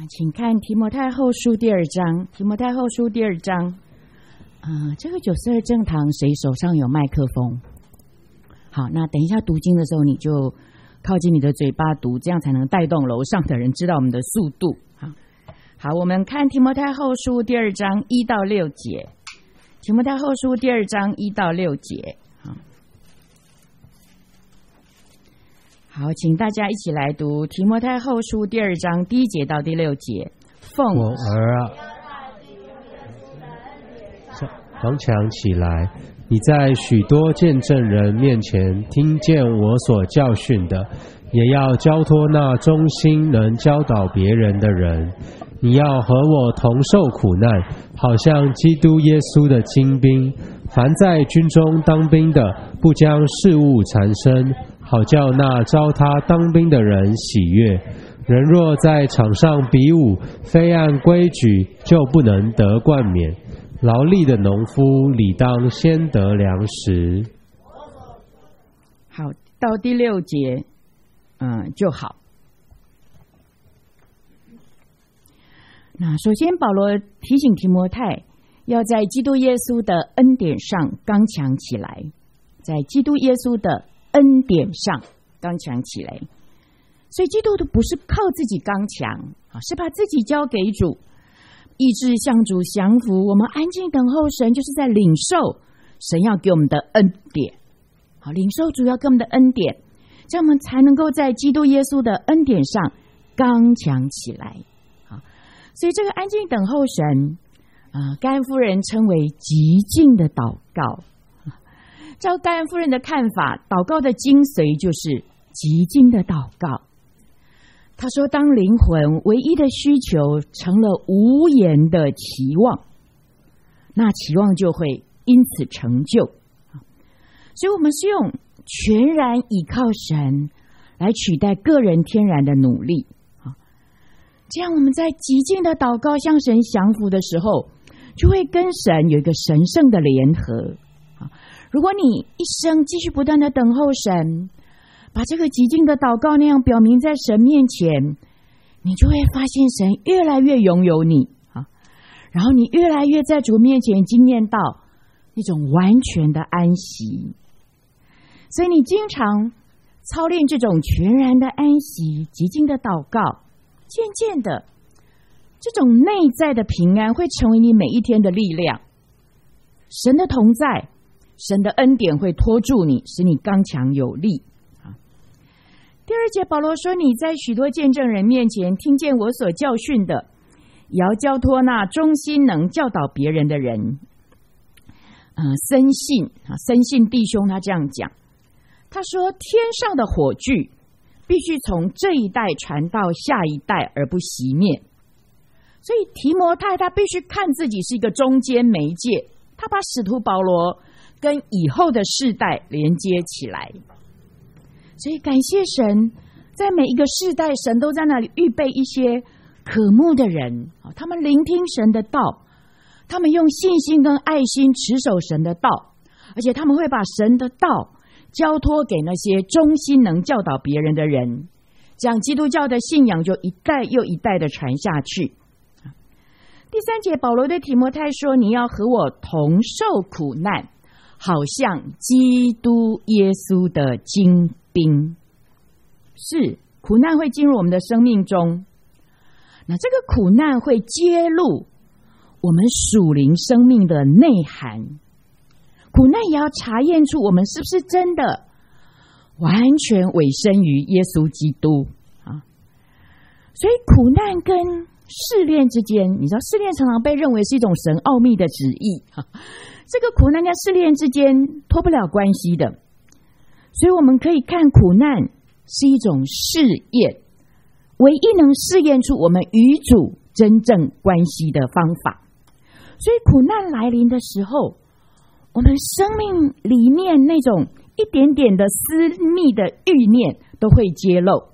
请看提摩太后书第2章。提摩太后书第2章，这个92正堂谁手上有麦克风？好，那等一下读经的时候，你就靠近你的嘴巴读，这样才能带动楼上的人知道我们的速度。好，我们看提摩太后书第2章1到6节。提摩太后书第2章1到6节。好，请大家一起来读提摩太后书第2章1节到第6节。奉我儿啊，刚强起来，你在许多见证人面前听见我所教训的，也要交托那忠心能教导别人的人。你要和我同受苦难，好像基督耶稣的精兵。凡在军中当兵的，不将事物缠身，好叫那招他当兵的人喜悦。人若在场上比武，非按规矩，就不能得冠冕。劳力的农夫理当先得粮食。 好，到第6节，就好。那首先，保罗提醒提摩太，要在基督耶稣的恩典上刚强起来，在基督耶稣的恩典上刚强起来。所以基督徒不是靠自己刚强，是把自己交给主，意志向主降服。我们安静等候神，就是在领受神要给我们的恩典。好，领受主要给我们的恩典，这样我们才能够在基督耶稣的恩典上刚强起来。所以这个安静等候神，盖恩夫人称为极静的祷告。照盖恩夫人的看法，祷告的精髓就是极静的祷告。他说，当灵魂唯一的需求成了无言的期望，那期望就会因此成就。所以我们是用全然倚靠神来取代个人天然的努力。这样我们在极静的祷告向神降服的时候，就会跟神有一个神圣的联合。如果你一生继续不断的等候神，把这个极静的祷告那样表明在神面前，你就会发现神越来越拥有你，然后你越来越在主面前经验到那种完全的安息。所以你经常操练这种全然的安息、极静的祷告，渐渐的，这种内在的平安会成为你每一天的力量。神的同在，神的恩典会托住你，使你刚强有力。第2节，保罗说，你在许多见证人面前听见我所教训的，也要交托那忠心能教导别人的人。森信弟兄他这样讲，他说，天上的火炬必须从这一代传到下一代而不熄灭。所以提摩太他必须看自己是一个中间媒介，他把使徒保罗跟以后的世代连接起来。所以感谢神，在每一个世代，神都在那里预备一些渴慕的人，他们聆听神的道，他们用信心跟爱心持守神的道，而且他们会把神的道交托给那些忠心能教导别人的人，这样基督教的信仰就一代又一代的传下去。第3节，保罗对提摩太说，你要和我同受苦难，好像基督耶稣的精兵。是，苦难会进入我们的生命中，那这个苦难会揭露我们属灵生命的内涵。苦难也要查验出我们是不是真的完全委身于耶稣基督啊！所以苦难跟试炼之间，你知道试炼常常被认为是一种神奥秘的旨意，这个苦难跟试炼之间脱不了关系的。所以我们可以看苦难是一种试验，唯一能试验出我们与主真正关系的方法。所以苦难来临的时候，我们生命里面那种一点点的私密的欲念都会揭露。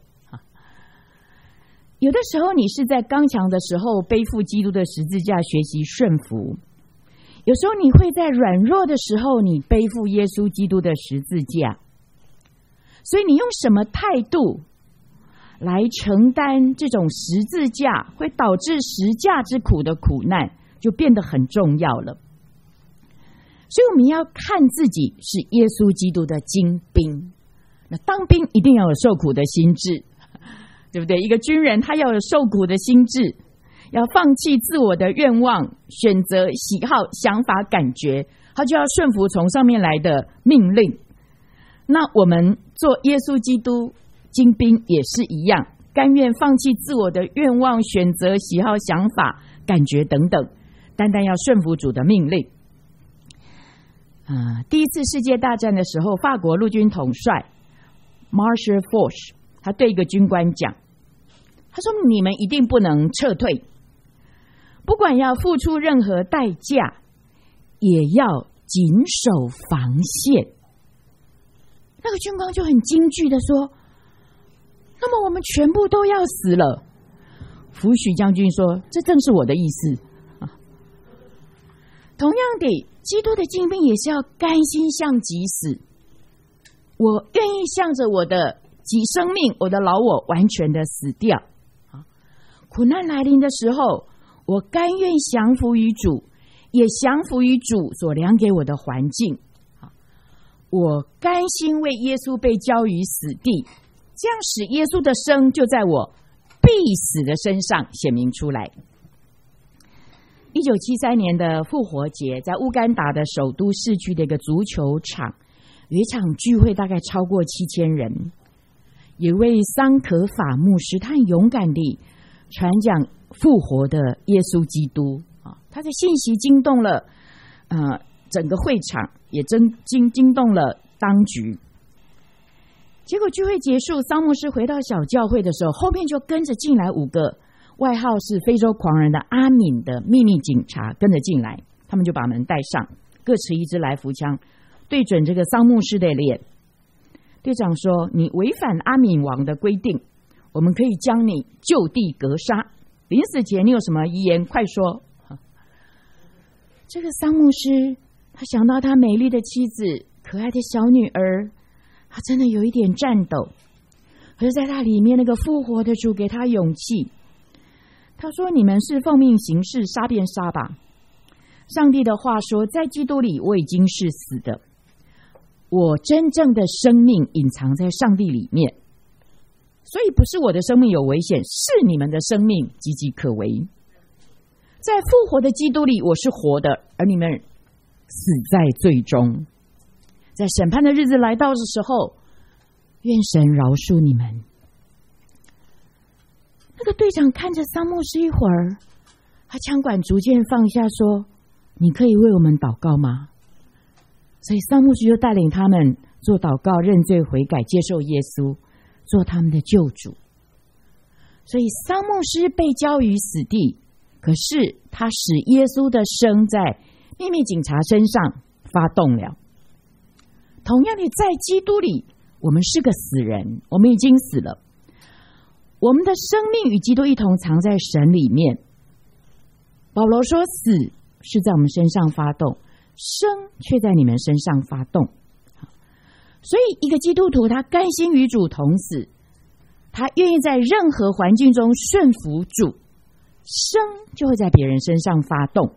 有的时候你是在刚强的时候背负基督的十字架学习顺服，有时候你会在软弱的时候你背负耶稣基督的十字架。所以你用什么态度来承担这种十字架会导致十架之苦的苦难，就变得很重要了。所以我们要看自己是耶稣基督的精兵。那当兵一定要有受苦的心志，对不对？一个军人他要有受苦的心志，要放弃自我的愿望，选择喜好、想法、感觉，他就要顺服从上面来的命令。那我们做耶稣基督精兵也是一样，甘愿放弃自我的愿望，选择喜好、想法、感觉等等，单单要顺服主的命令。第一次世界大战的时候，法国陆军统帅 Marshal Foch 他对一个军官讲，他说你们一定不能撤退，不管要付出任何代价，也要谨守防线。那个军官就很惊惧的说，那么我们全部都要死了。福许将军说，这正是我的意思。同样的，基督的精兵也是要甘心向己死，我愿意向着我的生命，我的老我完全的死掉。苦难来临的时候，我甘愿降服于主，也降服于主所量给我的环境。我甘心为耶稣被交于死地，这样使耶稣的生就在我必死的身上显明出来。1973年的复活节，在乌干达的首都市区的一个足球场，有一场聚会，大概超过7000人。有位桑可法牧师，他很勇敢地传讲复活的耶稣基督，他的信息惊动了整个会场，也惊动了当局。结果聚会结束，桑牧师回到小教会的时候，后面就跟着进来5个外号是非洲狂人的阿敏的秘密警察跟着进来，他们就把门带上，各持一支来福枪，对准这个桑牧师的脸。队长说，你违反阿敏王的规定，我们可以将你就地格杀，临死前你有什么遗言快说。这个桑牧师他想到他美丽的妻子，可爱的小女儿，他真的有一点颤抖。可是在他里面，那个复活的主给他勇气。他说，你们是奉命行事，杀便杀吧。上帝的话说，在基督里我已经是死的，我真正的生命隐藏在上帝里面，所以不是我的生命有危险，是你们的生命岌岌可危。在复活的基督里我是活的，而你们死在罪中。在审判的日子来到的时候，愿神饶恕你们。那个队长看着桑牧师一会儿，他枪管逐渐放下，说，你可以为我们祷告吗？所以桑牧师就带领他们做祷告，认罪悔改，接受耶稣做他们的救主。所以桑牧师被交于死地，可是他使耶稣的生在秘密警察身上发动了。同样的，在基督里我们是个死人，我们已经死了，我们的生命与基督一同藏在神里面。保罗说，死是在我们身上发动，生却在你们身上发动。所以一个基督徒他甘心与主同死，他愿意在任何环境中顺服主，生就会在别人身上发动。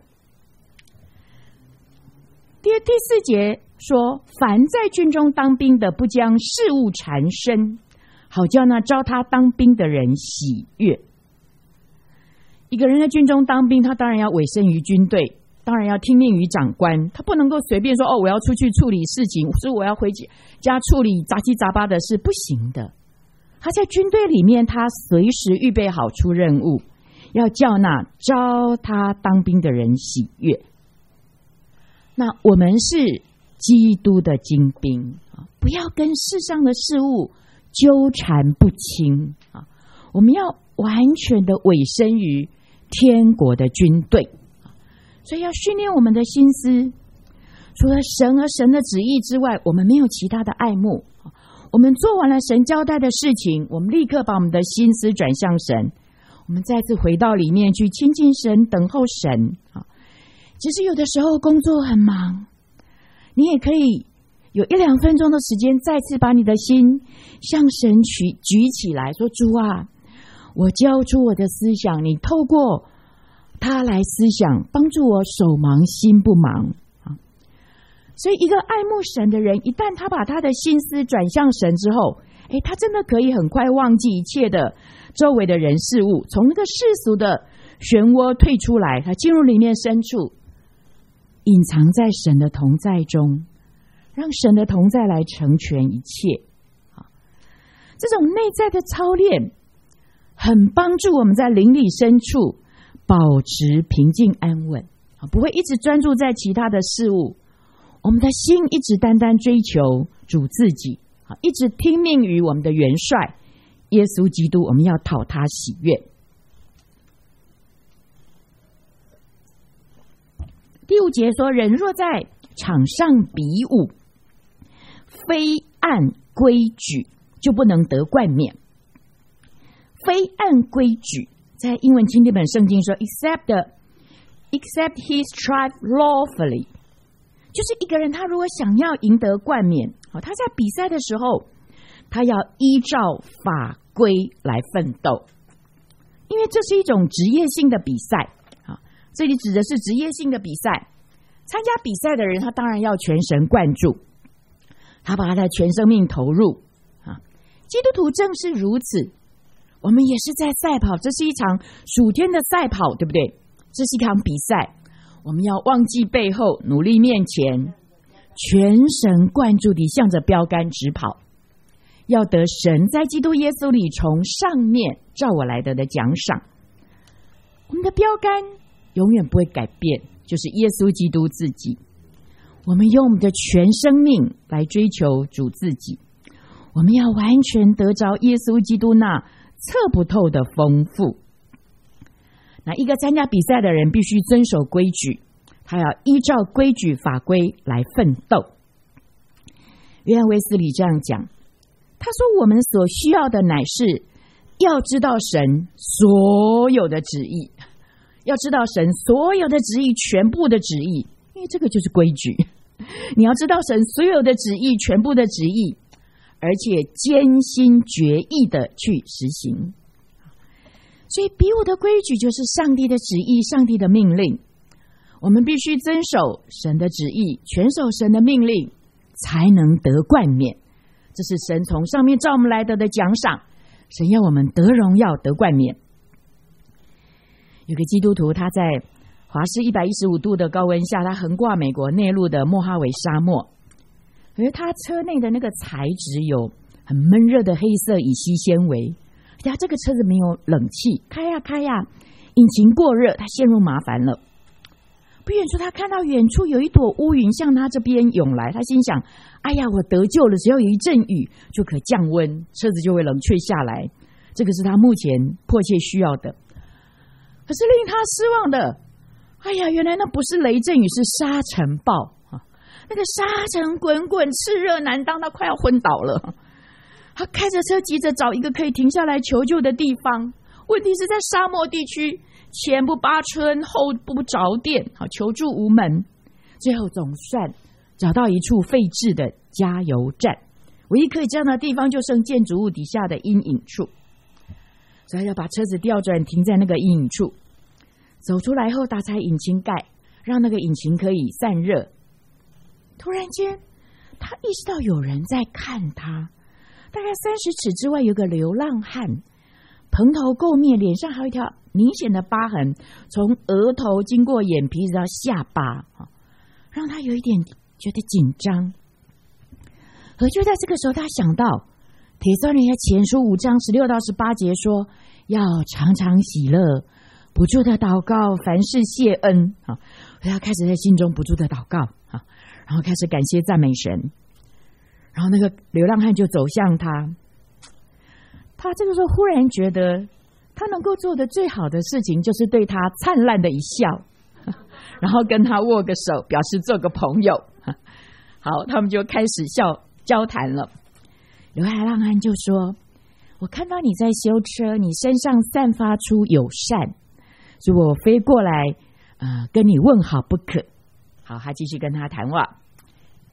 第4节说，凡在军中当兵的，不将事物缠身，好叫那招他当兵的人喜悦。一个人在军中当兵，他当然要委身于军队，当然要听命于长官，他不能够随便说，我要出去处理事情，所以我要回家处理杂七杂八的事，不行的。他在军队里面，他随时预备好出任务，要叫那招他当兵的人喜悦。那我们是基督的精兵，不要跟世上的事物纠缠不清，我们要完全的委身于天国的军队。所以要训练我们的心思，除了神和神的旨意之外，我们没有其他的爱慕。我们做完了神交代的事情，我们立刻把我们的心思转向神，我们再次回到里面去亲近神，等候神。其实有的时候工作很忙，你也可以有1-2分钟的时间，再次把你的心向神举起来，说主啊，我交出我的思想，你透过他来思想，帮助我手忙心不忙。所以一个爱慕神的人，一旦他把他的心思转向神之后，他真的可以很快忘记一切的周围的人事物，从那个世俗的漩涡退出来，他进入里面深处，隐藏在神的同在中，让神的同在来成全一切。这种内在的操练很帮助我们在灵里深处保持平静安稳，不会一直专注在其他的事物，我们的心一直单单追求主自己，一直听命于我们的元帅耶稣基督，我们要讨他喜悦。第5节说，人若在场上比武，非按规矩，就不能得冠冕。非按规矩，在英文经典本圣经说 except he strive lawfully， 就是一个人他如果想要赢得冠冕，他在比赛的时候，他要依照法规来奋斗，因为这是一种职业性的比赛。这里指的是职业性的比赛，参加比赛的人他当然要全神贯注，他把他的全生命投入。基督徒正是如此，我们也是在赛跑，这是一场属天的赛跑，对不对？这是一场比赛，我们要忘记背后，努力面前，全神贯注地向着标杆直跑，要得神在基督耶稣里从上面照我来的奖赏。我们的标杆永远不会改变，就是耶稣基督自己。我们用我们的全生命来追求主自己，我们要完全得着耶稣基督那测不透的丰富。那一个参加比赛的人必须遵守规矩，他要依照规矩法规来奋斗。约翰卫斯理这样讲，他说我们所需要的乃是要知道神所有的旨意，要知道神所有的旨意，全部的旨意，因为这个就是规矩。你要知道神所有的旨意，全部的旨意，而且艰辛决意的去实行。所以比武的规矩就是上帝的旨意，上帝的命令，我们必须遵守神的旨意，全守神的命令，才能得冠冕。这是神从上面照我们来的奖赏，神要我们得荣耀得冠冕。有个基督徒，他在华氏115度的高温下，他横挂美国内陆的莫哈维沙漠，可是他车内的那个材质有很闷热的黑色乙烯纤维，这个车子没有冷气，开呀，引擎过热，他陷入麻烦了。不远处他看到远处有一朵乌云向他这边涌来，他心想，哎呀，我得救了，只要有一阵雨就可降温，车子就会冷却下来，这个是他目前迫切需要的。可是令他失望的，哎呀，原来那不是雷阵雨，是沙尘暴。那个沙尘滚滚，炽热难当，他快要昏倒了。他开着车急着找一个可以停下来求救的地方，问题是在沙漠地区，前不扒春，后不着店，求助无门。最后总算找到一处废置的加油站，唯一可以这样的地方就剩建筑物底下的阴影处，所以要把车子调转停在那个阴影处。走出来后打开引擎盖，让那个引擎可以散热。突然间他意识到有人在看他，大概30尺之外有个流浪汉，蓬头垢面，脸上还有一条明显的疤痕，从额头经过眼皮直到下巴，让他有一点觉得紧张。可就在这个时候，他想到帖撒罗尼迦前书5章16到18节说，要常常喜乐，不住的祷告，凡事谢恩。他开始在心中不住的祷告，然后开始感谢赞美神。然后那个流浪汉就走向他，他这个时候忽然觉得他能够做的最好的事情就是对他灿烂的一笑，然后跟他握个手，表示做个朋友。好，他们就开始交谈了。流浪汉就说，我看到你在修车，你身上散发出友善，所以我飞过来跟你问好不可。好，他继续跟他谈话。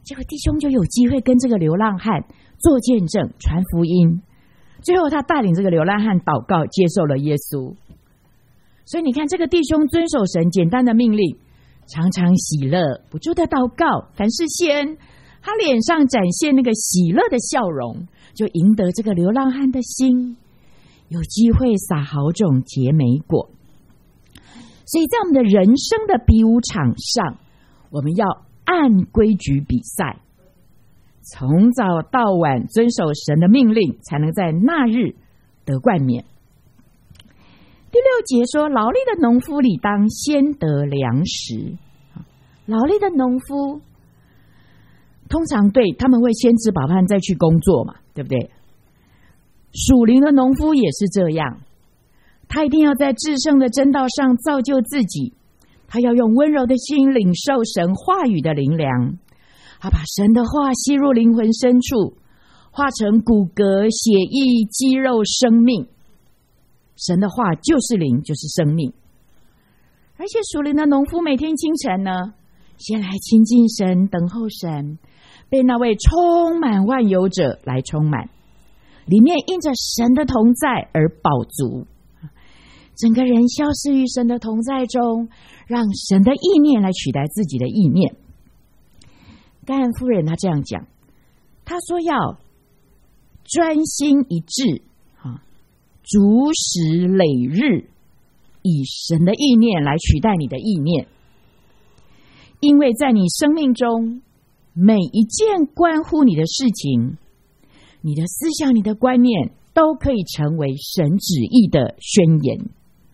结果弟兄就有机会跟这个流浪汉做见证，传福音。最后他带领这个流浪汉祷告，接受了耶稣。所以你看，这个弟兄遵守神简单的命令，常常喜乐，不住的祷告，凡事谢恩。他脸上展现那个喜乐的笑容，就赢得这个流浪汉的心，有机会撒好种结美果。所以在我们的人生的比武场上，我们要按规矩比赛，从早到晚遵守神的命令，才能在那日得冠冕。第6节说，劳力的农夫理当先得粮食。劳力的农夫通常对他们会先吃饱饭再去工作嘛，对不对？属灵的农夫也是这样，他一定要在至圣的真道上造就自己，他要用温柔的心领受神话语的灵粮，他把神的话吸入灵魂深处，化成骨骼、血液、肌肉、生命。神的话就是灵，就是生命。而且属灵的农夫每天清晨呢，先来亲近神，等候神，被那位充满万有者来充满，里面因着神的同在而饱足，整个人消失于神的同在中，让神的意念来取代自己的意念。甘安夫人她这样讲，她说要专心一致，逐时累日，以神的意念来取代你的意念。因为在你生命中每一件关乎你的事情，你的思想、你的观念都可以成为神旨意的宣言。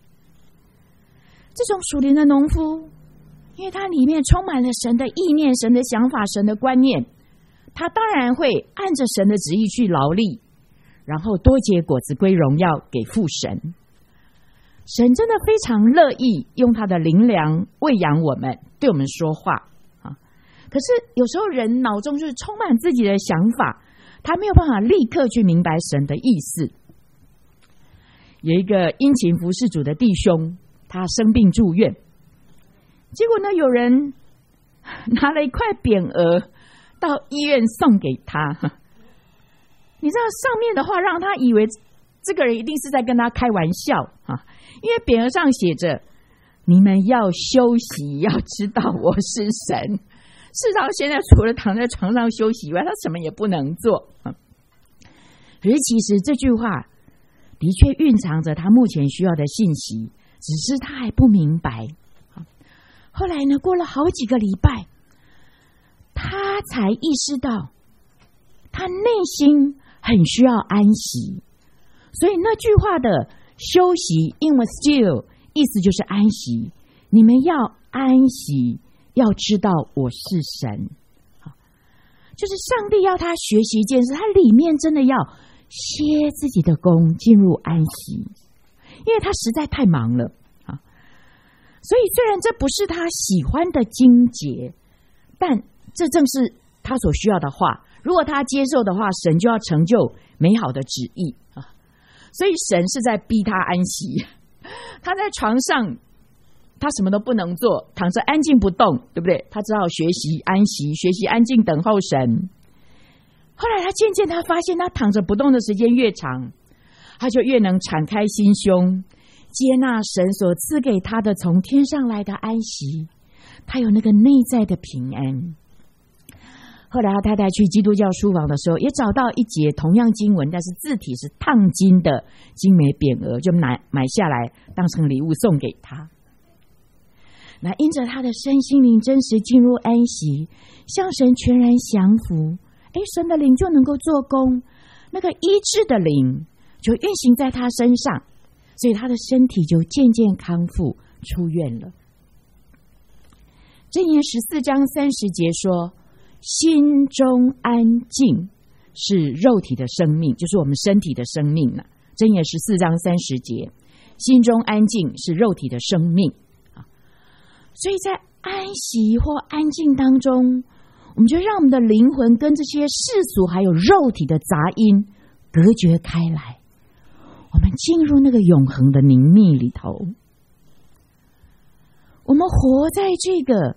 这种属灵的农夫，因为他里面充满了神的意念、神的想法、神的观念，他当然会按着神的旨意去劳力，然后多结果子归荣耀给父神。神真的非常乐意用他的灵粮喂养我们，对我们说话。可是有时候人脑中就是充满自己的想法，他没有办法立刻去明白神的意思。有一个殷勤服侍主的弟兄，他生病住院，结果呢，有人拿了一块匾额到医院送给他。你知道上面的话让他以为这个人一定是在跟他开玩笑，因为匾额上写着，你们要休息，要知道我是神。事实上现在除了躺在床上休息以外，他什么也不能做。可是其实这句话的确蕴藏着他目前需要的信息，只是他还不明白。后来呢，过了好几个礼拜，他才意识到他内心很需要安息。所以那句话的休息，英文 still 意思就是安息。你们要安息，要知道我是神。就是上帝要他学习一件事，他里面真的要歇自己的功，进入安息，因为他实在太忙了。所以虽然这不是他喜欢的经节，但这正是他所需要的话。如果他接受的话，神就要成就美好的旨意。所以神是在逼他安息。他在床上他什么都不能做，躺着安静不动，对不对？他只好学习安息，学习安静等候神。后来他渐渐他发现，他躺着不动的时间越长，他就越能敞开心胸，接纳神所赐给他的从天上来的安息，他有那个内在的平安。后来他太太去基督教书房的时候，也找到一节同样经文，但是字体是烫金的精美匾额，就买下来当成礼物送给他。那因着他的身心灵真实进入安息，向神全然降服，神的灵就能够做工，那个医治的灵就运行在他身上，所以他的身体就渐渐康复，出院了。箴言14章30节说，心中安静是肉体的生命，就是我们身体的生命了。箴言14章30节，心中安静是肉体的生命。所以在安息或安静当中，我们就让我们的灵魂跟这些世俗还有肉体的杂音隔绝开来，我们进入那个永恒的宁谧里头。我们活在这个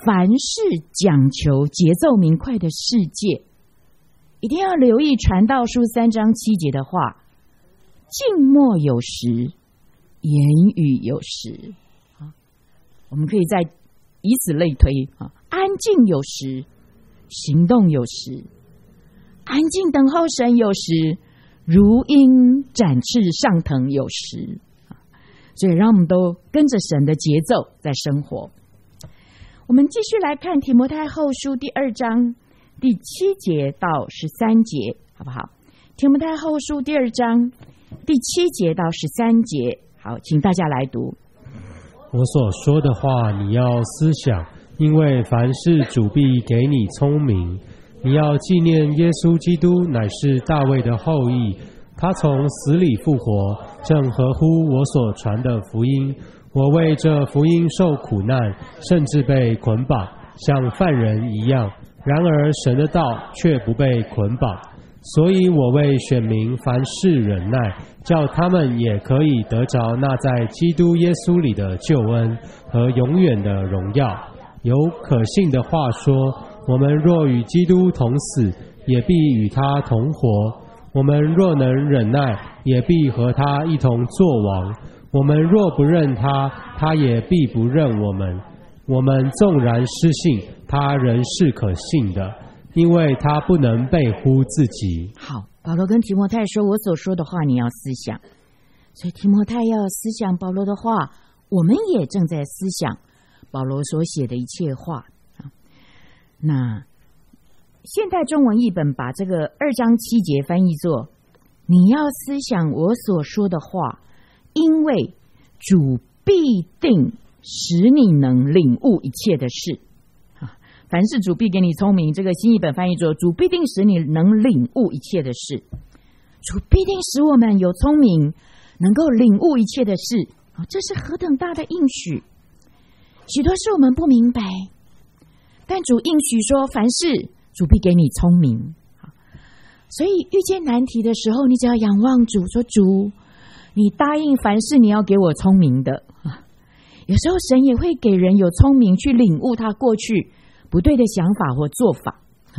凡事讲求节奏明快的世界，一定要留意传道书3章7节的话：静默有时，言语有时。我们可以再以此类推，安静有时，行动有时；安静等候神有时，如鹰展翅上腾有时。所以让我们都跟着神的节奏在生活。我们继续来看提摩太后书第2章第7节到13节，好不好？提摩太后书第2章第7节到13节，好，请大家来读。 我所说的话你要思想，因为凡事主必给你聪明。你要纪念耶稣基督乃是大卫的后裔，他从死里复活，正合乎我所传的福音。我为这福音受苦难，甚至被捆绑，像犯人一样。然而神的道却不被捆绑，所以我为选民凡事忍耐，叫他们也可以得着那在基督耶稣里的救恩和永远的荣耀。有可信的话说，我们若与基督同死，也必与他同活。我们若能忍耐，也必和他一同作王。我们若不认他，他也必不认我们。我们纵然失信，他仍是可信的，因为他不能背乎自己。 好，保罗跟提摩太说，我所说的话你要思想。所以提摩太要思想保罗的话，我们也正在思想保罗所写的一切话。那现代中文译本把这个2章7节翻译作：你要思想我所说的话，因为主必定使你能领悟一切的事。凡事主必给你聪明，这个新译本翻译作：主必定使你能领悟一切的事。主必定使我们有聪明，能够领悟一切的事。这是何等大的应许！许多事我们不明白，但主应许说，凡事主必给你聪明。所以遇见难题的时候，你只要仰望主，说：主，你答应凡事你要给我聪明的。有时候神也会给人有聪明去领悟他过去不对的想法或做法。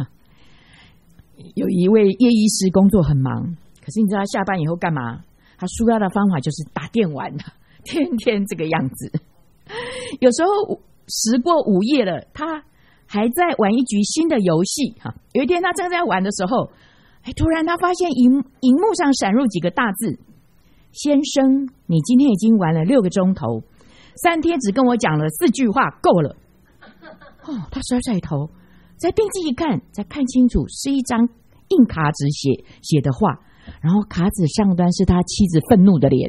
有一位叶医师工作很忙，可是你知道他下班以后干嘛？他舒压的方法就是打电玩，天天这个样子。有时候时过午夜了，他还在玩一局新的游戏。有一天他正在玩的时候，突然他发现荧幕上闪入几个大字：先生，你今天已经玩了6个钟头，3天只跟我讲了4句话，够了。他甩甩头，再定睛一看，再看清楚，是一张硬卡纸写的话，然后卡纸上端是他妻子愤怒的脸。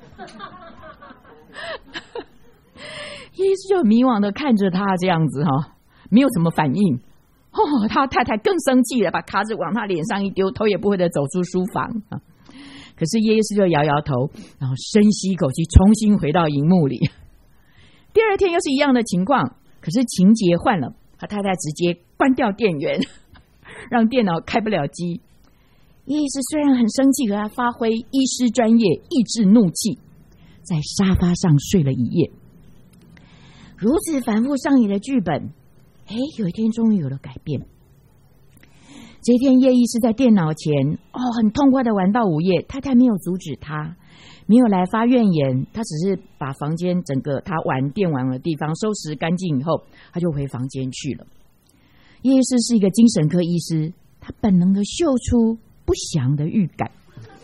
耶稣就迷惘的看着他这样子，没有什么反应。他太太更生气了，把卡纸往他脸上一丢，头也不回的走出书房。可是耶稣就摇摇头，然后深吸一口气，重新回到荧幕里。第2天又是一样的情况，可是情节换了，他太太直接关掉电源，让电脑开不了机。耶稣虽然很生气，可他发挥医师专业，抑制怒气，在沙发上睡了一夜。如此反复上演的剧本，有一天终于有了改变。这一天，叶医师在电脑前很痛快的玩到午夜，太太没有阻止他，没有来发怨言，他只是把房间整个他电玩的地方收拾干净以后，他就回房间去了。叶医师是一个精神科医师，他本能的嗅出不祥的预感，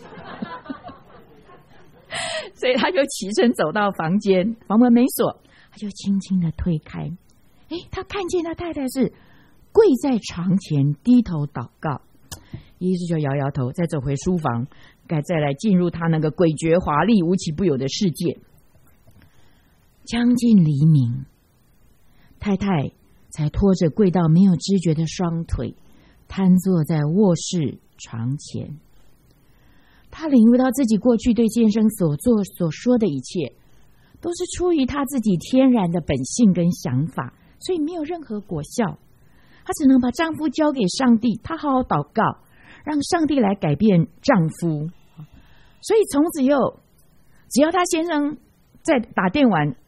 所以他就起身走到房间，房门没锁，他就轻轻的推开。他看见他太太是跪在床前低头祷告。医师就摇摇头，再走回书房，再来进入他那个诡谲华丽无奇不有的世界。将近黎明，太太才拖着跪到没有知觉的双腿，瘫坐在卧室床前。他领悟到自己过去对先生所做所说的一切，都是出于他自己天然的本性跟想法，所以没有任何果效。她只能把丈夫交给上帝，她好好祷告，让上帝来改变丈夫。所以从此以后，只要她先生在打电玩，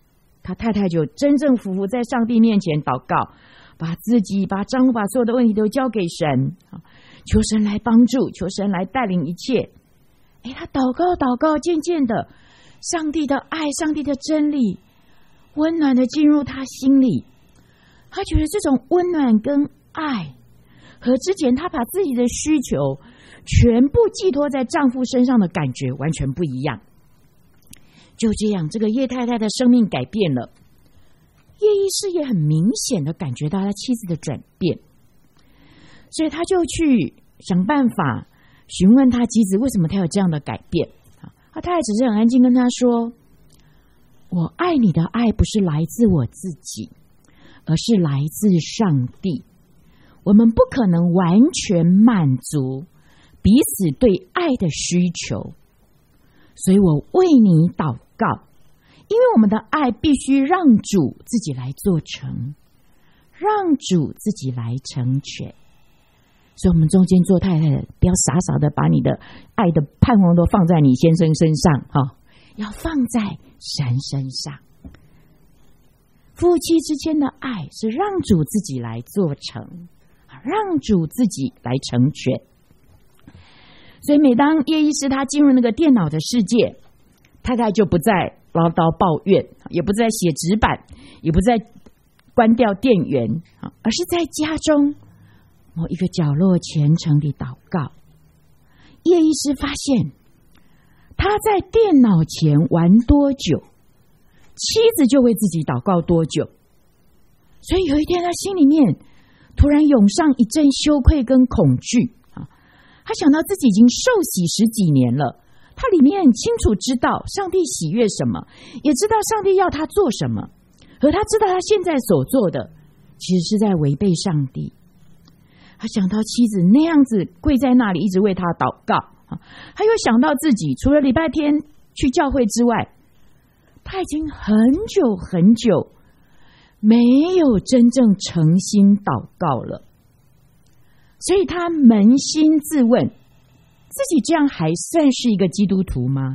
他太太就真正俯伏在上帝面前祷告，把自己、把丈夫、把所有的问题都交给神，求神来帮助，求神来带领一切。他祷告，渐渐的，上帝的爱、上帝的真理温暖的进入他心里。他觉得这种温暖跟爱和之前他把自己的需求全部寄托在丈夫身上的感觉完全不一样。就这样，这个叶太太的生命改变了。叶医师也很明显的感觉到他妻子的转变，所以他就去想办法询问他妻子为什么他有这样的改变。他太太只是很安静跟他说，我爱你的爱不是来自我自己，而是来自上帝。我们不可能完全满足彼此对爱的需求，所以我为你祷告，因为我们的爱必须让主自己来做成，让主自己来成全。所以我们中间做太太的，不要傻傻的把你的爱的盼望都放在你先生身上，要放在神身上。夫妻之间的爱是让主自己来做成，让主自己来成全。所以每当叶医师他进入那个电脑的世界，太太就不再唠叨抱怨，也不再写纸板，也不再关掉电源，而是在家中某一个角落虔诚地祷告。叶医师发现，他在电脑前玩多久，妻子就为自己祷告多久。所以有一天，他心里面突然涌上一阵羞愧跟恐惧。他想到自己已经受洗10几年了，他里面很清楚知道上帝喜悦什么，也知道上帝要他做什么，和他知道他现在所做的其实是在违背上帝。他想到妻子那样子跪在那里一直为他祷告，他又想到自己除了礼拜天去教会之外，他已经很久很久没有真正诚心祷告了。所以他扪心自问，自己这样还算是一个基督徒吗？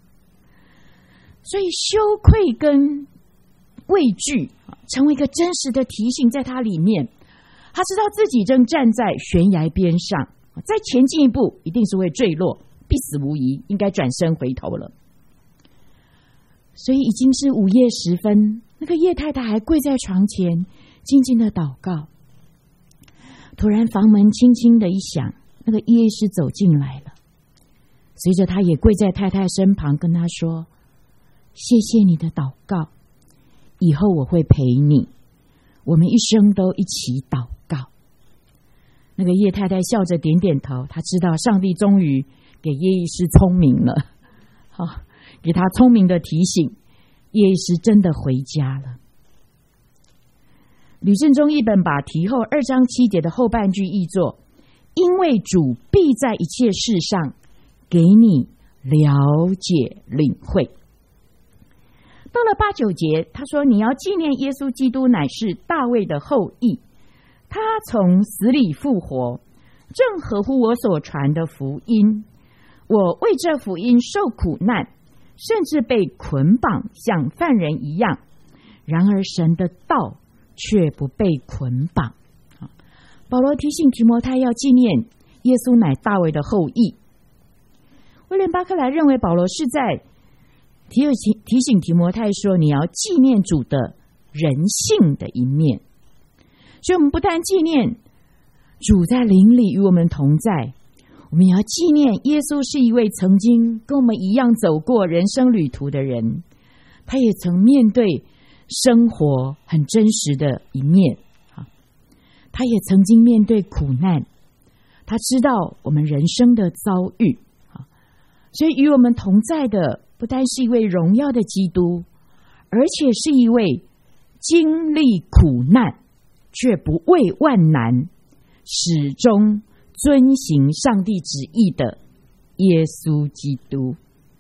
所以羞愧跟畏惧成为一个真实的提醒在他里面。他知道自己正站在悬崖边上，再前进一步一定是会坠落，必死无疑，应该转身回头了。所以已经是午夜时分，那个叶太太还跪在床前静静的祷告。突然房门轻轻的一响，那个叶医师走进来了，随着他也跪在太太身旁跟他说，谢谢你的祷告，以后我会陪你，我们一生都一起祷告。那个叶太太笑着点点头，她知道上帝终于给叶医师聪明了，给他聪明的提醒，叶医师真的回家了。吕振中译本把题后2章7节的后半句译作，因为主必在一切事上给你了解领会。到了8、9节，他说，你要纪念耶稣基督乃是大卫的后裔，他从死里复活，正合乎我所传的福音。我为这福音受苦难，甚至被捆绑像犯人一样，然而神的道却不被捆绑。保罗提醒提摩太要纪念耶稣乃大卫的后裔。威廉巴克莱认为保罗是在提醒提摩太说，你要纪念主的人性的一面。所以我们不但纪念主在灵里与我们同在，我们也要纪念耶稣是一位曾经跟我们一样走过人生旅途的人，他也曾面对生活很真实的一面，他也曾经面对苦难，他知道我们人生的遭遇，所以与我们同在的不单是一位荣耀的基督，而且是一位经历苦难却不畏万难，始终遵行上帝旨意的耶稣基督。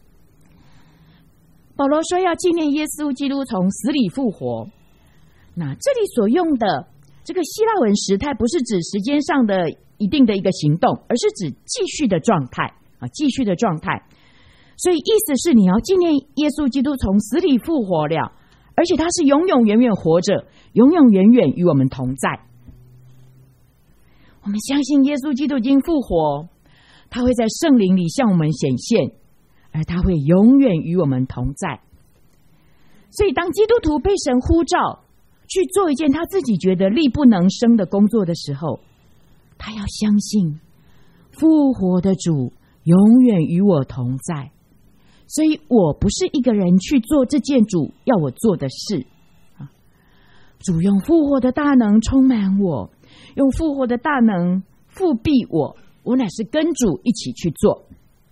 保罗说要纪念耶稣基督从死里复活，那这里所用的这个希腊文时态不是指时间上的一定的一个行动，而是指继续的状态，继续的状态。所以意思是你要纪念耶稣基督从死里复活了， 而且他是永永远远活着，永永远远与我们同在。我们相信耶稣基督已经复活，他会在圣灵里向我们显现，而他会永远与我们同在。所以当基督徒被神呼召去做一件他自己觉得力不能生的工作的时候，他要相信复活的主永远与我同在，所以我不是一个人去做这件主要我做的事。主用复活的大能充满我，用复活的大能复庇我，我乃是跟主一起去做。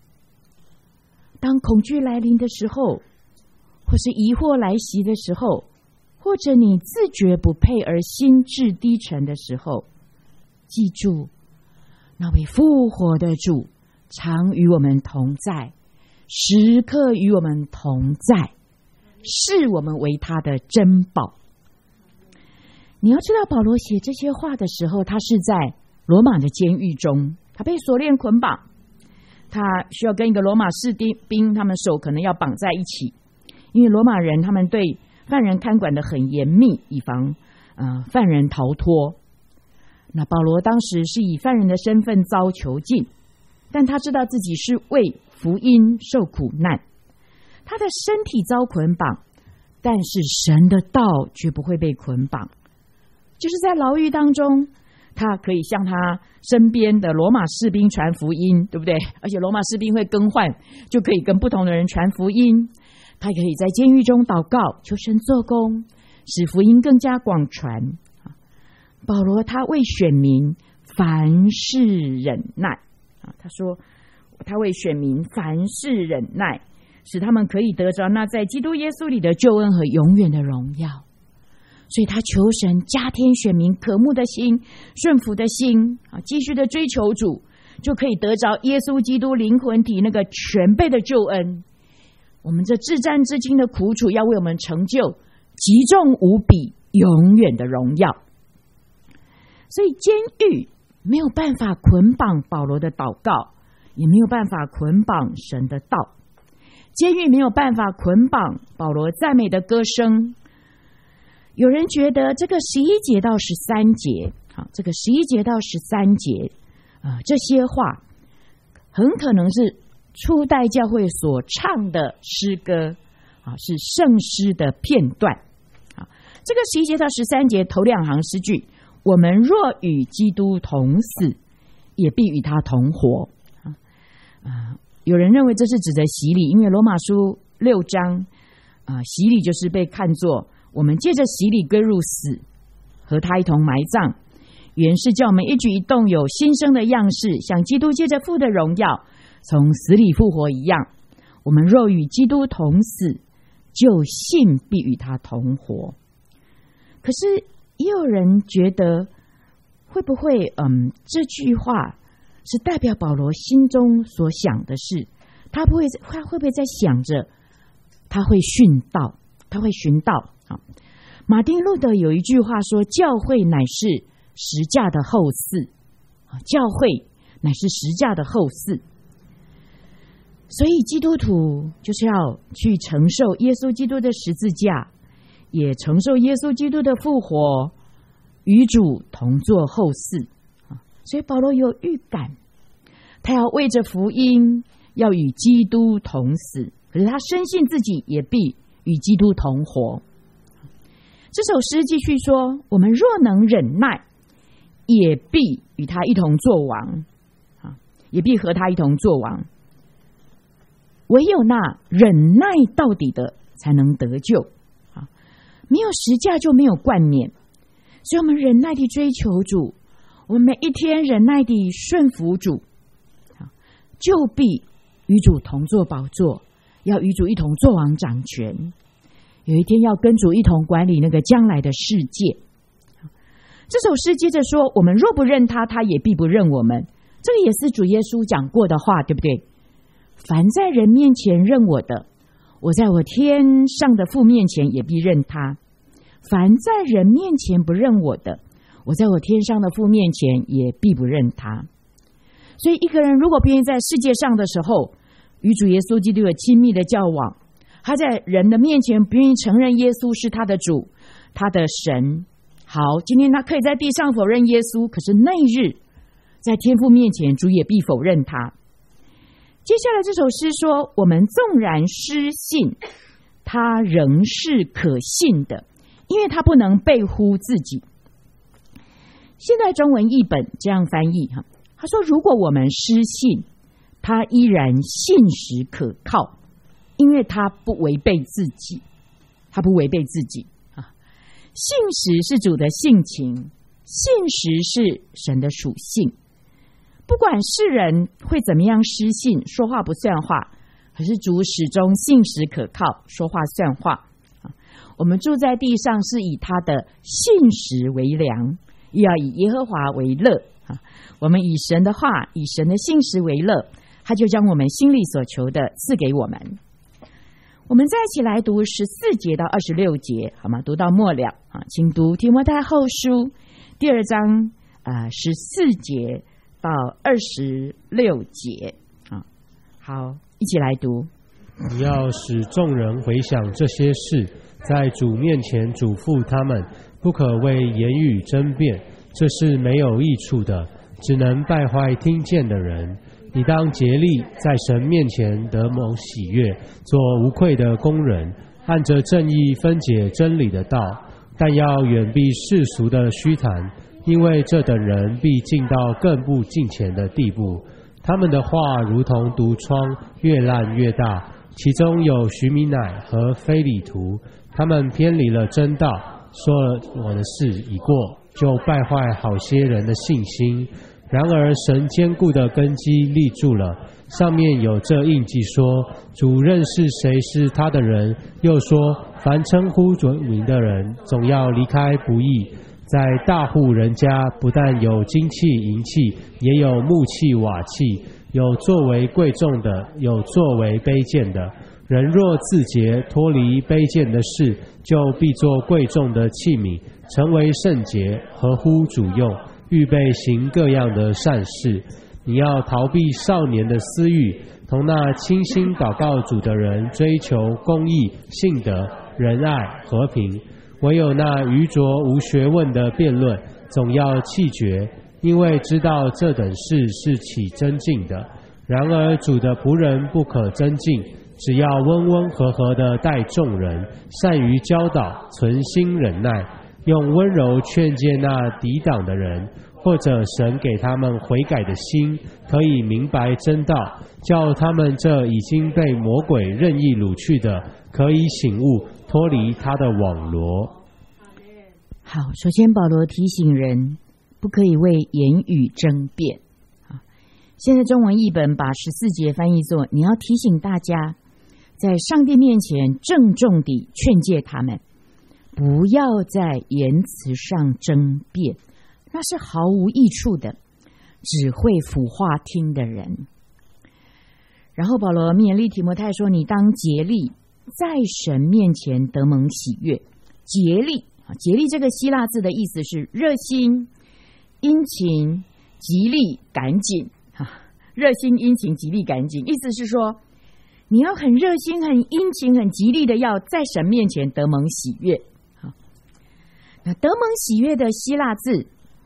当恐惧来临的时候，或是疑惑来袭的时候，或者你自觉不配而心智低沉的时候，记住，那位复活的主常与我们同在，时刻与我们同在，视我们为他的珍宝。你要知道，保罗写这些话的时候，他是在罗马的监狱中，他被锁链捆绑，他需要跟一个罗马士兵，他们手可能要绑在一起，因为罗马人他们对犯人看管得很严密，以防犯人逃脱。那保罗当时是以犯人的身份遭囚禁，但他知道自己是为福音受苦难，他的身体遭捆绑，但是神的道绝不会被捆绑。就是在牢狱当中，他可以向他身边的罗马士兵传福音，对不对？而且罗马士兵会更换，就可以跟不同的人传福音。他可以在监狱中祷告，求神做工，使福音更加广传。保罗他为选民凡事忍耐，他说他为选民凡事忍耐，使他们可以得着那在基督耶稣里的救恩和永远的荣耀。所以他求神加添选民渴慕的心、顺服的心，继续的追求主，就可以得着耶稣基督灵魂体那个全备的救恩。我们这至战至轻的苦楚要为我们成就极重无比永远的荣耀。所以监狱没有办法捆绑保罗的祷告，也没有办法捆绑神的道。监狱没有办法捆绑保罗赞美的歌声。有人觉得这个11节到13节，这个11节到13节，这些话很可能是初代教会所唱的诗歌，是圣诗的片段。这个11节到13节头两行诗句，我们若与基督同死，也必与他同活。有人认为这是指的洗礼，因为罗马书6章，洗礼就是被看作我们借着洗礼归入死，和他一同埋葬，原是叫我们一举一动有新生的样式，像基督借着父的荣耀从死里复活一样。我们若与基督同死，就信必与他同活。可是也有人觉得，会不会这句话是代表保罗心中所想的事？他会不会在想着他会殉道，他会寻道？马丁路德有一句话说，教会乃是十架的后嗣，教会乃是十架的后嗣。所以基督徒就是要去承受耶稣基督的十字架，也承受耶稣基督的复活，与主同作后嗣。所以保罗有预感，他要为着福音要与基督同死，可是他深信自己也必与基督同活。这首诗继续说，我们若能忍耐，也必与他一同作王，也必和他一同作王。唯有那忍耐到底的才能得救，没有十架就没有冠冕。所以我们忍耐地追求主，我们每一天忍耐地顺服主，就必与主同坐宝座，要与主一同作王掌权，有一天要跟主一同管理那个将来的世界。这首诗接着说，我们若不认他，他也必不认我们。这个也是主耶稣讲过的话，对不对？凡在人面前认我的，我在我天上的父面前也必认他；凡在人面前不认我的，我在我天上的父面前也必不认他。所以一个人如果不愿意在世界上的时候与主耶稣基督有亲密的交往， 他在人的面前不愿意承认耶稣是他的主，他的神。好，今天他可以在地上否认耶稣，可是那一日在天父面前，主也必否认他。接下来这首诗说，我们纵然失信，他仍是可信的，因为他不能背乎自己。现代中文译本这样翻译，他说，如果我们失信，他依然信实可靠，因为他不违背自己，他不违背自己。信实是主的性情，信实是神的属性。不管世人会怎么样失信，说话不算话，可是主始终信实可靠，说话算话。我们住在地上是以他的信实为粮，又要以耶和华为乐。我们以神的话，以神的信实为乐，他就将我们心里所求的赐给我们。我们再一起来读14节到26节，好吗？读到末了啊，请读提摩太后书第2章14节到26节啊。好，一起来读。 你要使众人回想这些事，在主面前嘱咐他们，不可为言语争辩，这是没有益处的，只能败坏听见的人。你当竭力在神面前得蒙喜悦，做无愧的工人，按着正义分解真理的道，但要远避世俗的虚谈，因为这等人必进到更不敬虔的地步。他们的话如同毒疮，越烂越大，其中有许米乃和非里图，他们偏离了真道，说了我的事已过，就败坏好些人的信心。然而神坚固的根基立住了，上面有这印记说，主认识谁是他的人，又说凡称呼主名的人总要离开不义。在大户人家，不但有金器银器，也有木器瓦器，有作为贵重的，有作为卑贱的。人若自洁，脱离卑贱的事，就必作贵重的器皿，成为圣洁，合乎主用，预备行各样的善事。你要逃避少年的私欲，同那倾心祷告主的人追求公义、信德、仁爱、和平。唯有那愚拙无学问的辩论，总要弃绝，因为知道这等事是起争竞的。然而主的仆人不可争竞，只要温温和和地待众人，善于教导，存心忍耐，用温柔劝诫那抵挡的人，或者神给他们悔改的心，可以明白真道，叫他们这已经被魔鬼任意掳去的，可以醒悟，脱离他的网罗。 好，首先保罗提醒人不可以为言语争辩。现在中文译本把14节翻译作，你要提醒大家在上帝面前郑重地劝诫他们，不要在言辞上争辩，那是毫无益处的，只会腐化听的人。然后保罗勉励提摩太说，你当竭力在神面前得蒙喜悦。竭力，竭力这个希腊字的意思是热心、殷勤、极力、赶紧。热心、殷勤、极力、赶紧，意思是说你要很热心、很殷勤、很极力的要在神面前得蒙喜悦。那得蒙喜悦的希腊字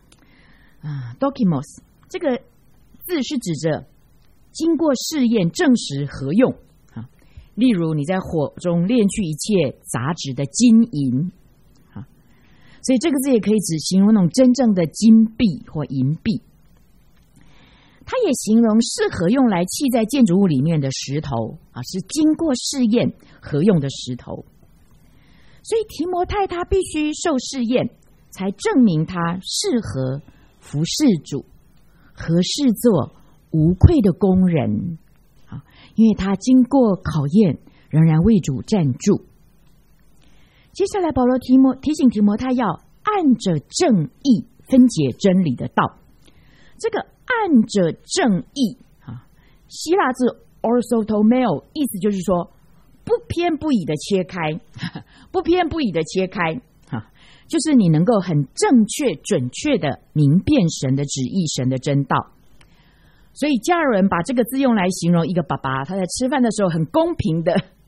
dokimos 这个字是指着经过试验证实合用。例如你在火中炼去一切杂质的金银，所以这个字也可以指形容那种真正的金币或银币。它也形容适合用来砌在建筑物里面的石头是经过试验合用的石头。所以提摩太他必须受试验，才证明他适合服侍主，合适做无愧的工人。因为他经过考验，仍然为主站住。接下来保罗提醒提摩太要按着正义分解真理的道。这个按着正义希腊字 orthotomeo 意思就是说不偏不倚的切开，不偏不倚的切开，就是你能够很正确准确的明辨神的旨意，神的真道。所以加尔文把这个字用来形容一个爸爸，他在吃饭的时候很公平的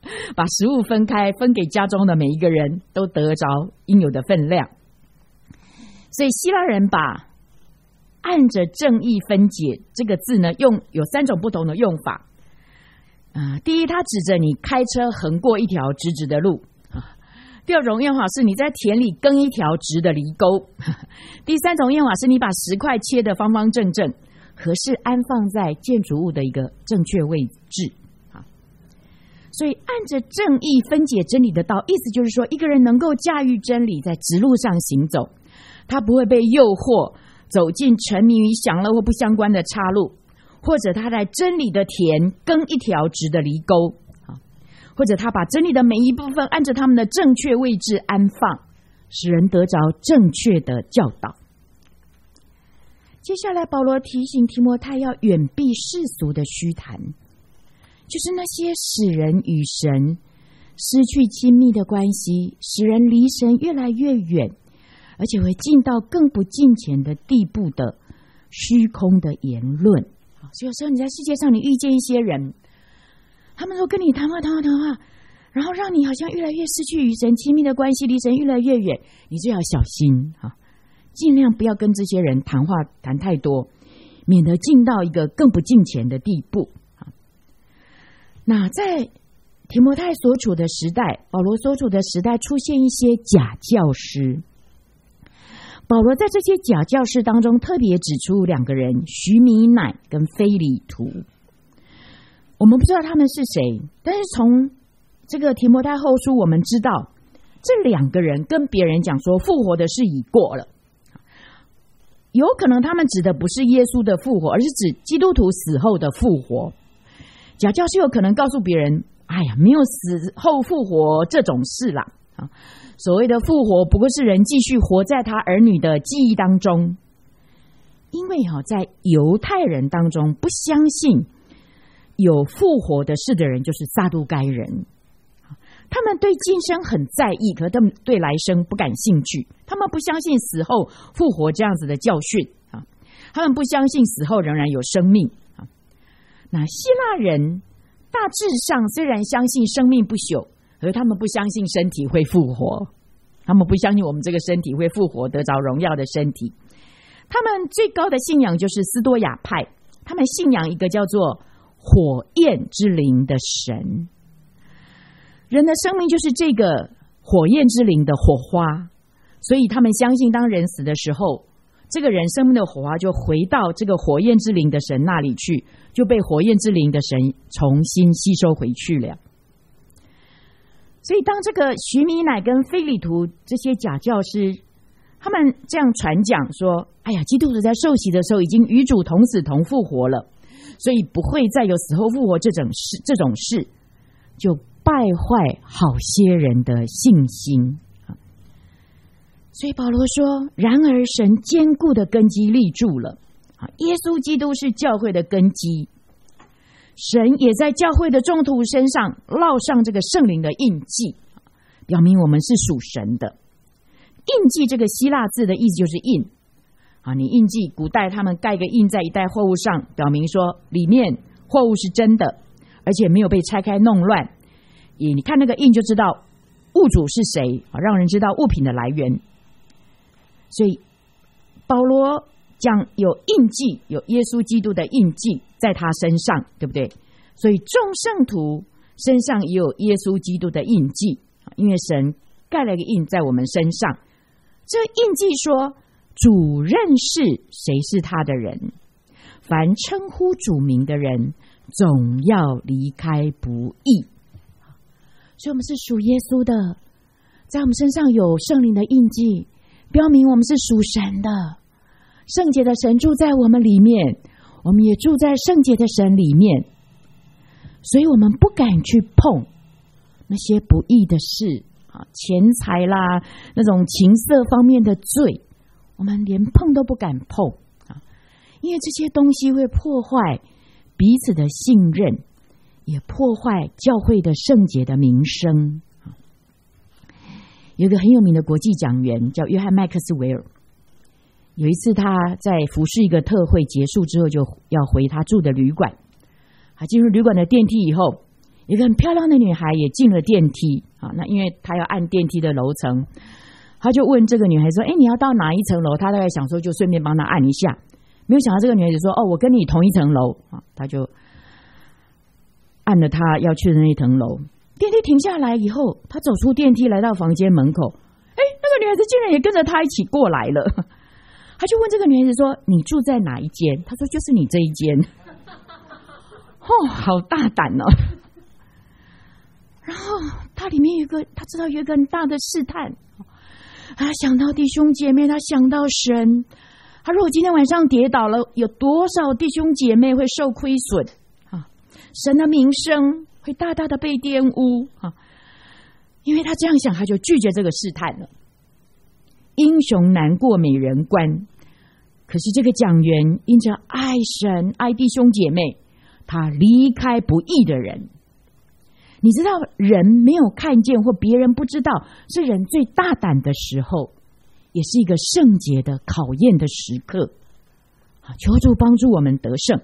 把食物分开，分给家中的每一个人，都得着应有的分量。所以希腊人把按着正义分解这个字呢，有3种不同的用法。第一，他指着你开车横过一条直直的路。第2种用法是你在田里耕一条直的犁沟。第3种用法是你把石块切得方方正正，合适安放在建筑物的一个正确位置。所以按着正义分解真理的道，意思就是说，一个人能够驾驭真理，在直路上行走，他不会被诱惑走进沉迷于享乐或不相关的岔路，或者他在真理的田耕一条直的犁沟，或者他把真理的每一部分按着他们的正确位置安放，使人得着正确的教导。接下来保罗提醒提摩太要远避世俗的虚谈，就是那些使人与神失去亲密的关系，使人离神越来越远，而且会进到更不敬虔的地步的虚空的言论。所以有时候你在世界上你遇见一些人，他们说跟你谈话，然后让你好像越来越失去与神亲密的关系，离神越来越远，你就要小心，尽量不要跟这些人谈话谈太多，免得进到一个更不敬虔的地步。那在提摩太所处的时代，保罗所处的时代出现一些假教师。保罗在这些假教师当中特别指出2个人，徐米乃跟非里图。我们不知道他们是谁，但是从这个提摩太后书我们知道，这2个人跟别人讲说复活的事已过了。有可能他们指的不是耶稣的复活，而是指基督徒死后的复活。假教师有可能告诉别人，没有死后复活这种事啦。所谓的复活不过是人继续活在他儿女的记忆当中。因为在犹太人当中，不相信有复活的事的人就是撒都该人。他们对今生很在意，可他们对来生不感兴趣。他们不相信死后复活这样子的教训，他们不相信死后仍然有生命。那希腊人大致上虽然相信生命不朽，而他们不相信身体会复活，他们不相信我们这个身体会复活，得着荣耀的身体。他们最高的信仰就是斯多亚派，他们信仰一个叫做火焰之灵的神。人的生命就是这个火焰之灵的火花，所以他们相信当人死的时候，这个人生命的火花就回到这个火焰之灵的神那里去，就被火焰之灵的神重新吸收回去了。所以当这个徐米乃跟非里图这些假教师他们这样传讲说，基督徒在受洗的时候已经与主同死同复活了，所以不会再有死后复活这种事，就败坏好些人的信心。所以保罗说，然而神坚固的根基立住了，耶稣基督是教会的根基，神也在教会的众徒身上烙上这个圣灵的印记，表明我们是属神的。印记这个希腊字的意思就是印，你印记古代他们盖个印在一袋货物上，表明说里面货物是真的，而且没有被拆开弄乱。你看那个印就知道物主是谁，让人知道物品的来源。所以保罗讲有印记，有耶稣基督的印记在他身上，对不对？所以众圣徒身上也有耶稣基督的印记，因为神盖了一个印在我们身上。这印记说，主认识谁是他的人，凡称呼主名的人总要离开不义。所以我们是属耶稣的，在我们身上有圣灵的印记，标明我们是属神的。圣洁的神住在我们里面，我们也住在圣洁的神里面，所以我们不敢去碰那些不义的事，钱财啦，那种情色方面的罪，我们连碰都不敢碰，因为这些东西会破坏彼此的信任，也破坏教会的圣洁的名声。有一个很有名的国际讲员叫约翰麦克斯韦尔，有一次他在服侍一个特会结束之后，就要回他住的旅馆。他进入旅馆的电梯以后， 一个很漂亮的女孩也进了电梯啊，那因为她要按电梯的楼层，他就问这个女孩说：“你要到哪一层楼？”她大概想说就顺便帮她按一下，没有想到这个女孩子说：“我跟你同一层楼啊。”他就按了她要去的那一层楼。电梯停下来以后，他走出电梯来到房间门口，那个女孩子竟然也跟着他一起过来了。他就问这个女孩子说：“你住在哪一间？”她说：“就是你这一间。”好大胆哦！然后他里面他知道有一个很大的试探，他想到弟兄姐妹，他想到神，他如果今天晚上跌倒了，有多少弟兄姐妹会受亏损啊？神的名声会大大的被玷污啊！因为他这样想，他就拒绝这个试探了。英雄难过美人关，可是这个讲员因着爱神爱弟兄姐妹，他离开不义的人。你知道人没有看见或别人不知道，是人最大胆的时候，也是一个圣洁的考验的时刻。求主帮助我们得胜。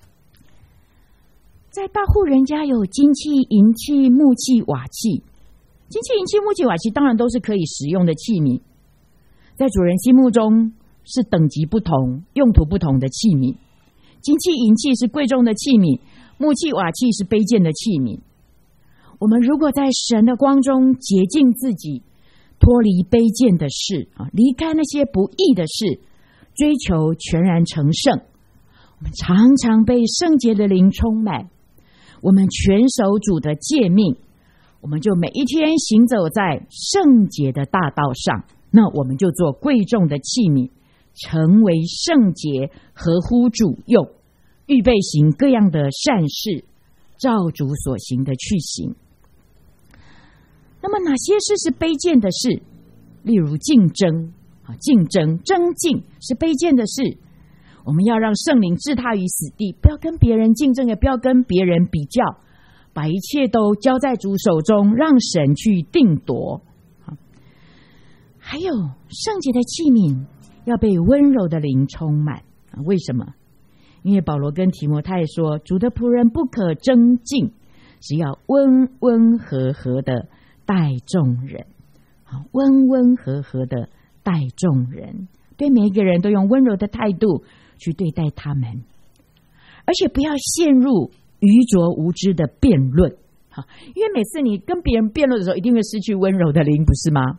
在大户人家有金器、银器、木器、瓦器。金器、银器、木器、瓦器当然都是可以使用的器皿，在主人心目中是等级不同、用途不同的器皿。金器、银器是贵重的器皿，木器、瓦器是卑贱的器皿。我们如果在神的光中洁净自己，脱离卑贱的事，离开那些不义的事，追求全然成圣，我们常常被圣洁的灵充满，我们全守主的诫命，我们就每一天行走在圣洁的大道上，那我们就做贵重的器皿，成为圣洁，合乎主用，预备行各样的善事，照主所行的去行。那么哪些事是卑贱的事？例如竞争，争竞是卑贱的事。我们要让圣灵置他于死地，不要跟别人竞争，也不要跟别人比较，把一切都交在主手中，让神去定夺。还有圣洁的器皿要被温柔的灵充满。为什么？因为保罗跟提摩太说，主的仆人不可争竞，只要温温和和的待众人。温温和和的待众人，对每一个人都用温柔的态度去对待他们，而且不要陷入愚拙无知的辩论，因为每次你跟别人辩论的时候，一定会失去温柔的灵，不是吗？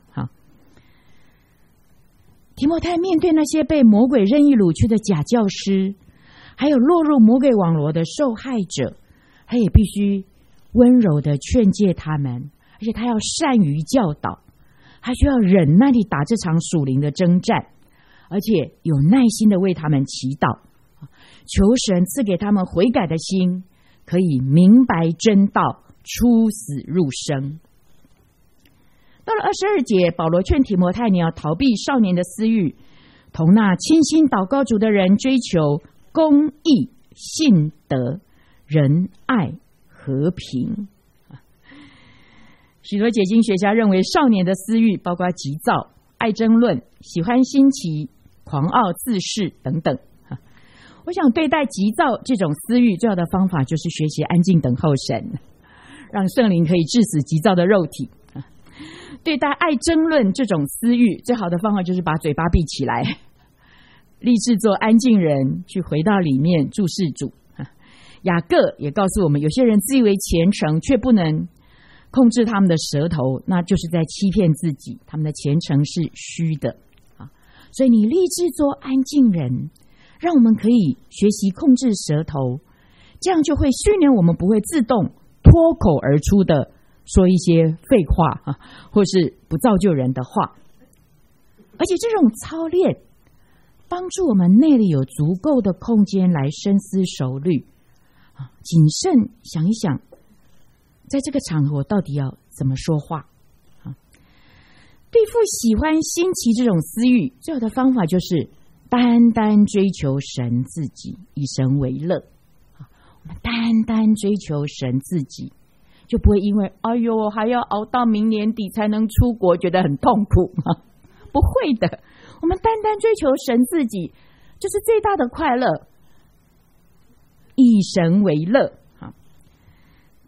提摩太面对那些被魔鬼任意掳去的假教师，还有落入魔鬼网罗的受害者，他也必须温柔的劝诫他们，而且他要善于教导，还需要忍耐地打这场属灵的征战，而且有耐心的为他们祈祷，求神赐给他们悔改的心，可以明白真道，出死入生。到了22节，保罗劝提摩太，你要逃避少年的私欲，同那倾心祷告主的人追求公义、信德、仁爱、和平。许多解经学家认为，少年的私欲包括急躁、爱争论、喜欢新奇、狂傲、自恃等等。我想对待急躁这种私欲，最好的方法就是学习安静等候神，让圣灵可以治死急躁的肉体。对待爱争论这种私欲，最好的方法就是把嘴巴闭起来，立志做安静人，去回到里面注视主。雅各也告诉我们，有些人自以为虔诚，却不能控制他们的舌头，那就是在欺骗自己，他们的虔诚是虚的。所以你立志做安静人，让我们可以学习控制舌头，这样就会训练我们不会自动脱口而出的说一些废话，或是不造就人的话。而且这种操练帮助我们内里有足够的空间来深思熟虑，谨慎想一想，在这个场合到底要怎么说话。对付喜欢新奇这种私欲，最好的方法就是单单追求神自己，以神为乐。我们单单追求神自己，就不会因为还要熬到明年底才能出国，觉得很痛苦。不会的，我们单单追求神自己，就是最大的快乐，以神为乐。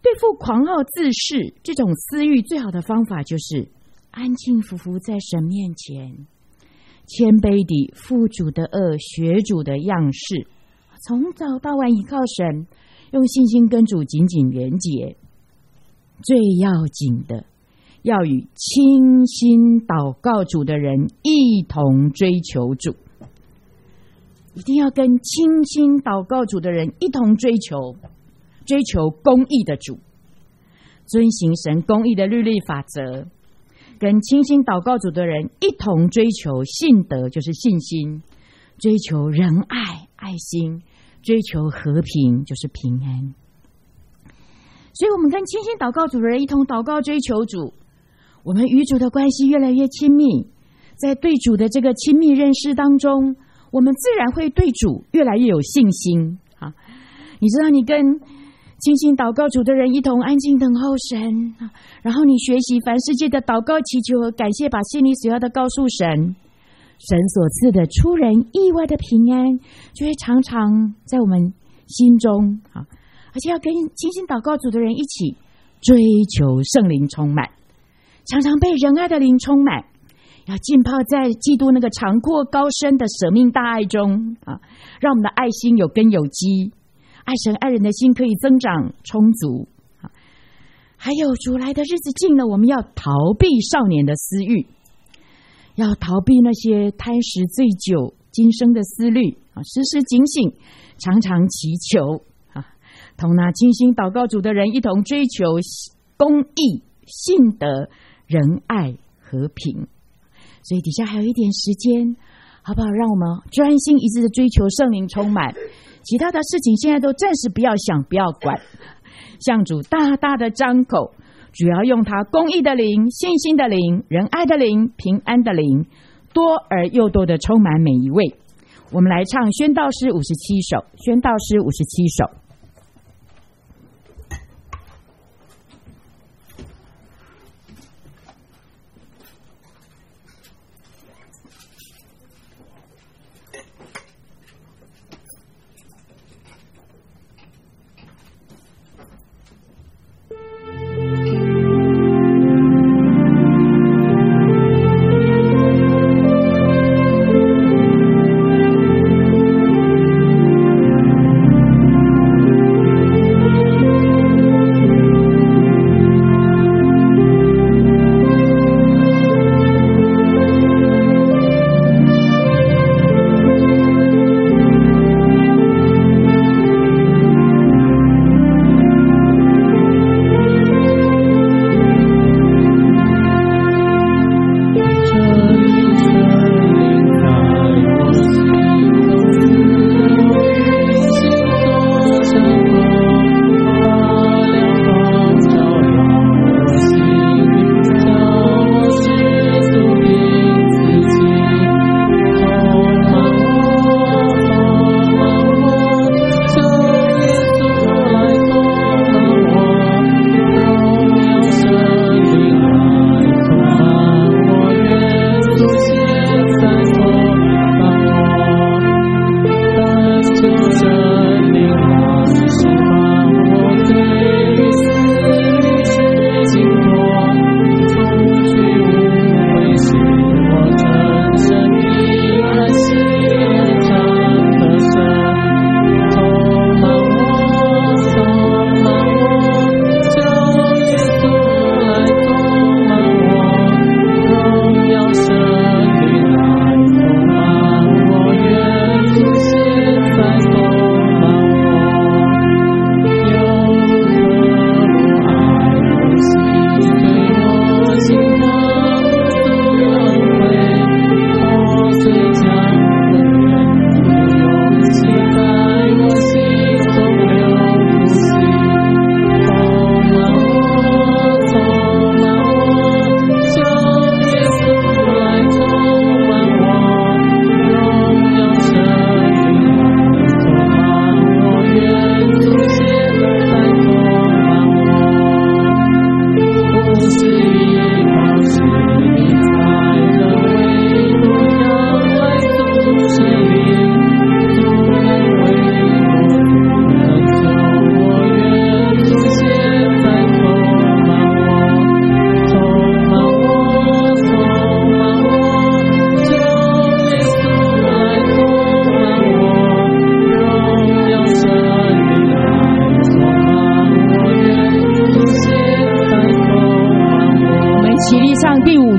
对付狂傲自恃这种私欲，最好的方法就是安静服服在神面前，谦卑地负主的恶，学主的样式，从早到晚倚靠神，用信心跟主紧紧连结。最要紧的，要与倾心祷告主的人一同追求主，一定要跟倾心祷告主的人一同追求公义的主，遵行神公义的律例法则，跟倾心祷告主的人一同追求信德，就是信心，追求仁爱爱心，追求和平，就是平安。所以我们跟倾心祷告主的人一同祷告追求主，我们与主的关系越来越亲密，在对主的这个亲密认识当中，我们自然会对主越来越有信心啊！你知道，你跟倾心祷告主的人一同安静等候神，然后你学习凡世界的祷告祈求和感谢，把心里所要的告诉神，神所赐的出人意外的平安就会常常在我们心中啊！而且要跟倾心祷告主的人一起追求圣灵充满，常常被仁爱的灵充满，要浸泡在基督那个长阔高深的舍命大爱中啊，让我们的爱心有根有基，爱神爱人的心可以增长充足啊。还有主来的日子近了，我们要逃避少年的私欲，要逃避那些贪食醉酒今生的思虑啊，时时警醒，常常祈求啊，同那倾心祷告主的人一同追求公义、信德、仁爱、和平。所以底下还有一点时间，好不好？让我们专心一致的追求圣灵充满，其他的事情现在都暂时不要想，不要管，向主大大的张口，主要用他公义的灵、信心的灵、仁爱的灵、平安的灵，多而又多的充满每一位。我们来唱宣道诗57首，宣道诗57首。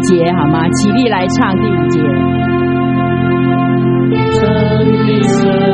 节好吗？起立来唱第5节。 真理